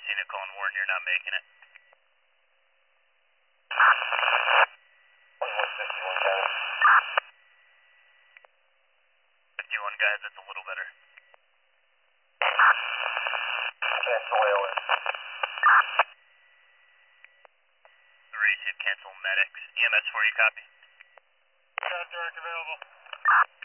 Cena calling Warren, you're not making it. 2161 guys. 51 guys, that's a little better. Cancel AOS. 3, hit cancel medics. EMS for you, copy. Got direct available.